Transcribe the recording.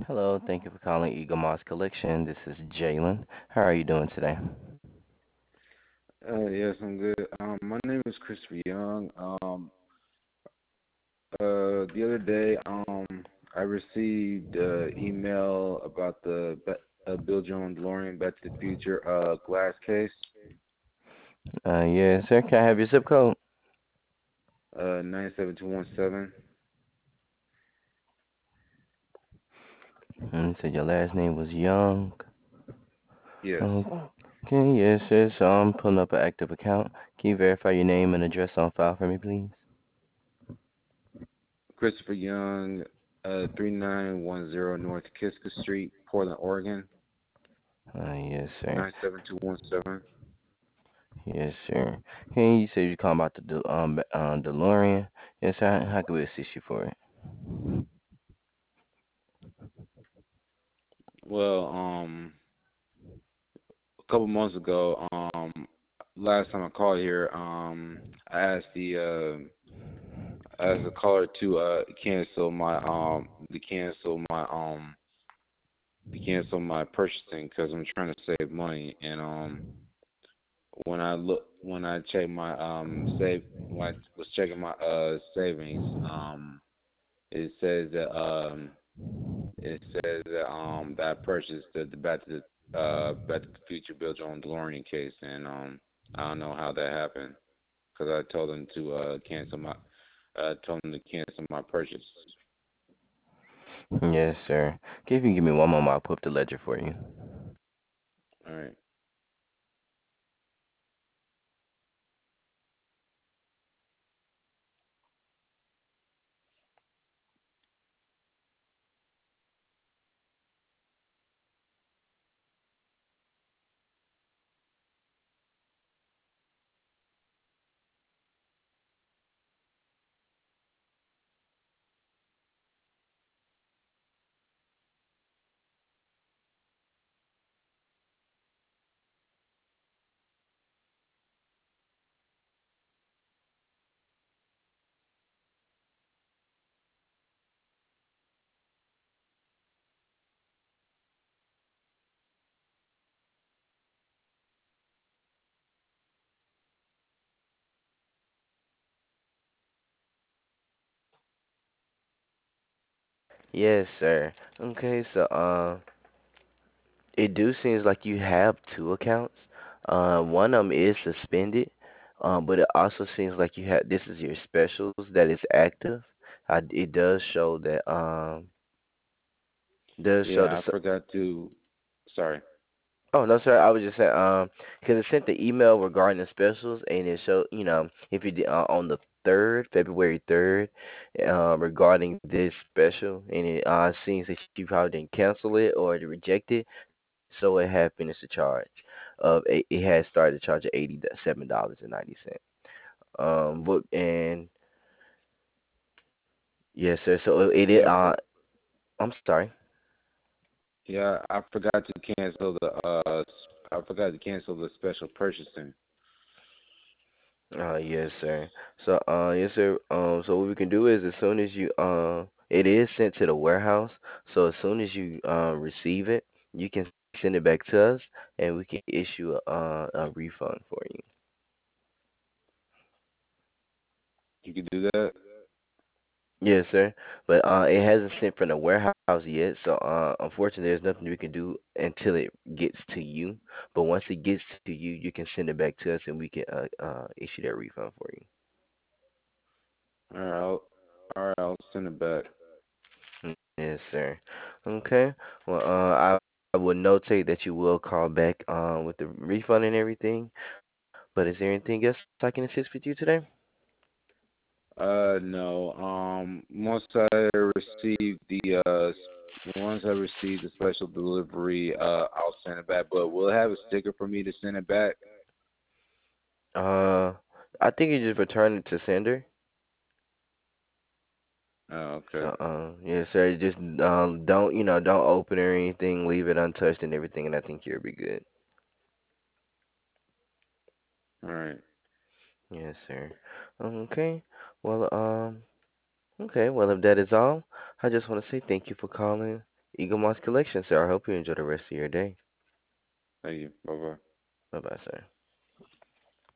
Hello, thank you for calling Eagle Moss Collection. This is Jalen. How are you doing today? Yes, I'm good. My name is Christopher Young. The other day, I received email about the Bill Jones DeLorean Back to the Future glass case, Yes, sir. Can I have your zip code? 97217. Said your last name was Young. Yes, Okay, yes, sir. So I'm pulling up an active account. Can you verify your name and address on file for me, please? Christopher Young, 3910 North Kiska Street, Portland, Oregon, Yes, sir. 97217. Yes, sir. Hey, you said you calling about the DeLorean. Yes, sir. How can we assist you for it? Well, a couple months ago, last time I called here, I asked the caller to cancel my purchasing because I'm trying to save money. And when I checked my save when I was checking my savings, it says that that I purchased the Back to the Future Bill Jones DeLorean case, and I don't know how that happened because I told them to cancel my purchase. Yes, sir. Okay, if you give me one moment, I'll put up the ledger for you. All right. Yes, sir. Okay, so it do seems like you have two accounts. One of them is suspended, but it also seems like you have this is your specials that is active. It does show that does show the Yeah, I forgot to. Sorry. oh no, sir. I was just saying, because it sent the email regarding the specials, and it showed, if you did on the third, February 3rd, regarding this special, and it seems that you probably didn't cancel it or to reject it, so it had finished the charge it had started to charge of $87.90. But and yes, sir. So Yeah, I'm sorry. yeah, I forgot to cancel the special purchasing. Yes, sir. So, yes, sir. So what we can do is as soon as it is sent to the warehouse. So as soon as you receive it, you can send it back to us, and we can issue a refund for you. You could do that. Yes, sir. But it hasn't sent from the warehouse yet. So unfortunately, there's nothing we can do until it gets to you. But once it gets to you, you can send it back to us, and we can issue that refund for you. All right, I'll send it back. Yes, sir. Okay. Well, I would notate that you will call back with the refund and everything. But is there anything else I can assist with you today? No. Once I receive the special delivery, I'll send it back. But will it have a sticker for me to send it back? Uh, I think you just return it to sender. Oh, So, okay. yes, sir. Just don't don't open it or anything. Leave it untouched and everything, and I think you'll be good. All right. Yes, sir. Okay. Well, okay. Well, if that is all, I just want to say thank you for calling. Eagle Moss Collection, sir. I hope you enjoy the rest of your day. Thank you. Bye bye. Bye bye, sir.